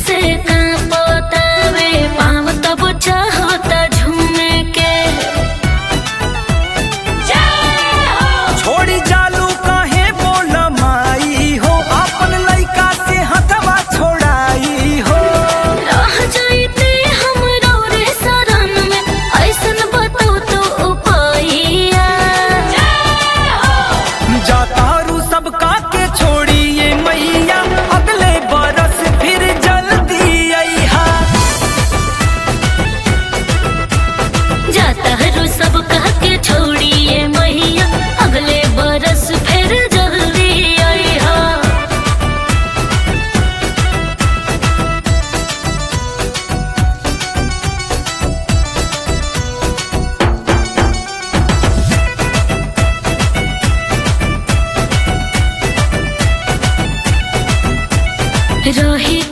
से कांपतावे पाँव तब चाहता झूमे के। छोड़ी जालू काहे बोल माई हो, अपन लइका से हथवा छोड़ाई हो। रह जाइते हमरो रे शरण में, ऐसन बताओ तो उपाइया। जातारू सबका के छोड़ी ये मैया, अगले बरस फिर जल्दी अइहा। जाता हरू सब कह के छोड़िए मैया, अगले बरस फिर जल्दी आइहा। रही